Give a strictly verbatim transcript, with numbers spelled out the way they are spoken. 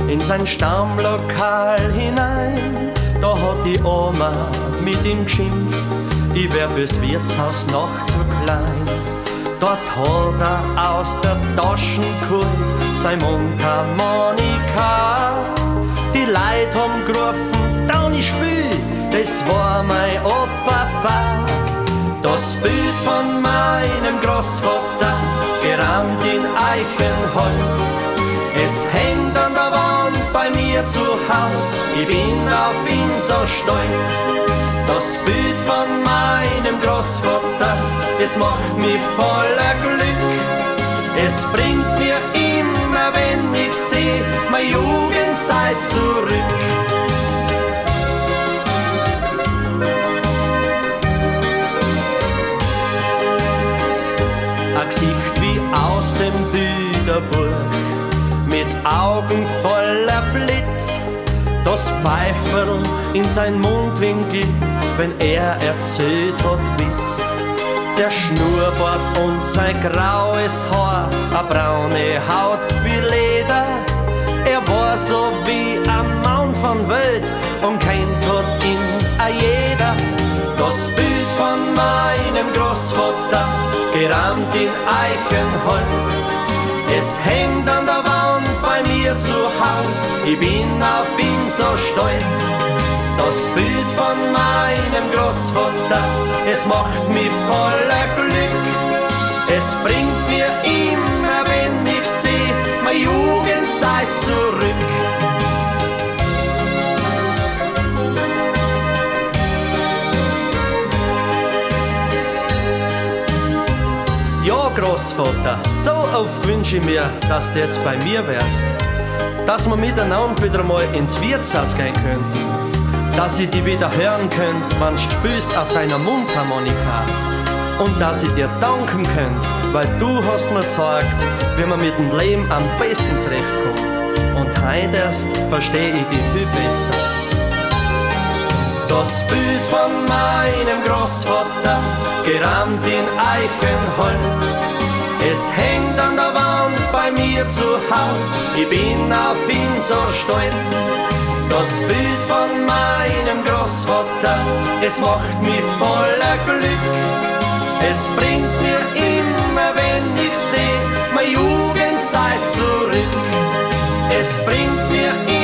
in sein Stammlokal hinein. Da hat die Oma mit ihm geschimpft, ich wär fürs Wirtshaus noch zu klein. Dort hat er aus der Taschen geholt sein Mundharmonika. Die Leute haben gerufen, down ich spiel, das war mein Opa. Das Bild von meinem Großvater, gerammt in Eichenholz. Es hängt an der Wand bei mir zu Haus, ich bin auf ihn so stolz. Das Bild von meinem Großvater, es macht mich voller Glück. Es bringt mir immer, wenn ich seh, meine Jugendzeit zurück. Ein Gesicht wie aus dem Bilderbuch, mit Augen voller Blitz, das Pfeiferl in sein Mundwinkel, wenn er erzählt hat Witz. Der Schnurrbart und sein graues Haar, a braune Haut wie Leder. Er war so wie ein Mann von Welt und kennt hat ihn a jeder. Das Bild von meinem Großvater, gerammt in Eichenholz. Es hängt an der Wand bei mir zu Haus, ich bin auf ihn so stolz. Das Bild von meinem Großvater, es macht mich voller Glück. Es bringt mir immer, wenn ich seh, meine Jugendzeit zurück. Ja, Großvater, so oft wünsch ich mir, dass du jetzt bei mir wärst. Dass wir miteinander wieder mal ins Wirtshaus gehen könnten. Dass ich dich wieder hören könnt, wenn du spielst auf deiner Mundharmonika. Und dass ich dir danken könnt, weil du hast mir gezeigt, wie man mit dem Leben am besten zurechtkommt. Und heute erst versteh ich dich viel besser. Das Bild von meinem Großvater, gerammt in Eichenholz. Es hängt an der Wand bei mir zu Haus, ich bin auf ihn so stolz. Das Bild von meinem Großvater, es macht mich voller Glück. Es bringt mir immer, wenn ich seh, meine Jugendzeit zurück. Es bringt mir immer